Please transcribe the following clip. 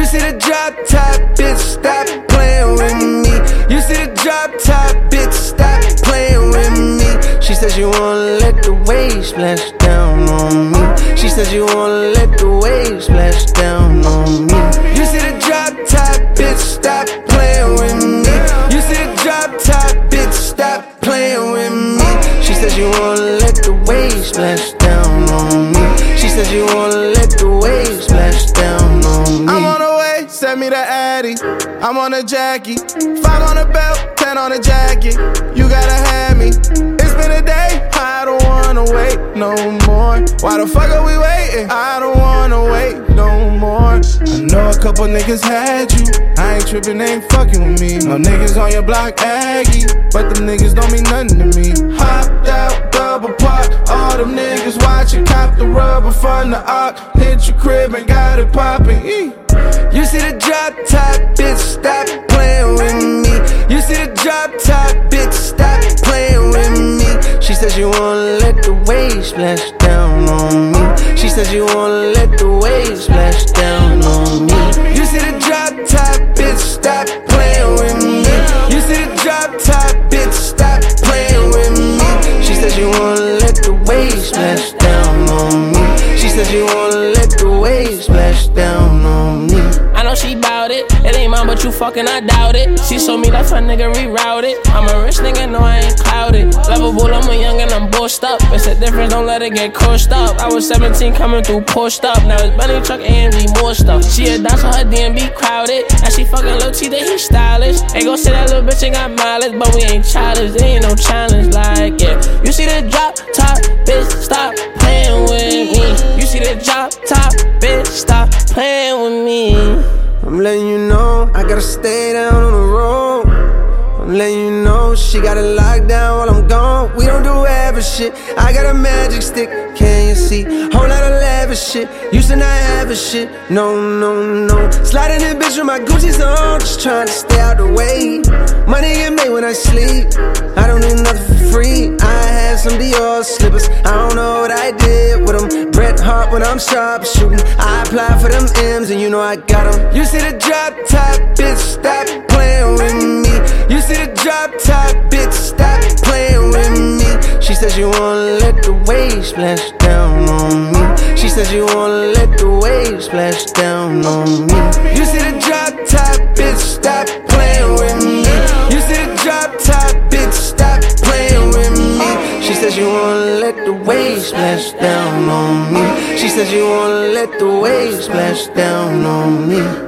see the drop top, bitch, stop playing with me. You see the drop top, bitch, stop playing with me. She says you wanna let the waves splash down on me. She says you wanna let the waves splash down on me. You see the drop top, bitch, stop playing with me. You see the drop top, bitch, stop playing with me. She says you wanna let the waves splash down on me. She says you wanna let the waves splash down on me. I'm on the way, send me the Addy. I'm on a Jackie, 5 on the belt, 10 on the jacket. You gotta have me. It's been a day, I don't wanna wait no more. Why the fuck are we waiting? I don't wanna wait no more. I know a couple niggas had you. I ain't tripping, they ain't fucking with me. No niggas on your block, Aggie, but them niggas don't mean nothing to me. Hopped out, double park. All them niggas watching, cop the rubber from the arc. Hit your crib and got it poppin'. You see the drop top, bitch, stop playing with me. You see the drop top, bitch, stop playing with me. She says you wanna let the waves splash down on me. She says you wanna let the waves splash down on me. You see the drop top, bitch, stop playing with me. You see the drop top, bitch, stop playing with me. She says you wanna let the waves splash down on me. She says you wanna let the waves splash down on me. I know she bout it. It ain't mine, but you fucking, I doubt it. She told me that's her nigga rerouted. I'm a rich nigga, no, I ain't clouded. Lovable, I'm a young and I'm bossed up. It's a difference, don't let it get coursed up. I was 17 coming through pushed up. Now it's Benny truck, AMG, more stuff. She a dancer, her DMB crowded. And she fucking Lil T, that he stylish. Ain't gon' say that little bitch ain't got mileage, but we ain't childish. There ain't no challenge like, yeah. You see the drop top, bitch, stop playing with me. You see the drop top, bitch, stop playing with me. I'm letting you know, I gotta stay down on the road. I'm letting you know, she got it locked down while I'm gone. We don't do average shit, I got a magic stick, can you see? Whole lot of lavish shit, used to not have a shit. No, no, no. Sliding in bitch with my Gucci's on, just trying to stay out the way. Money get made when I sleep, I don't need nothing for free. I had some Dior slippers, I don't know what I did with them. Bret Hart when I'm sharp shooting, I apply for them M's and you know I got them. You see the drop top, bitch, stop playing with me. You see the drop top, bitch, stop playing with me. She says you wanna let the waves splash down on me. She says you wanna let the waves splash down on me. You see the drop top, bitch, stop playing with me. You see the drop top, bitch, stop playing with me. She says you wanna let the waves splash down on me. She says you wanna let the waves splash down on me.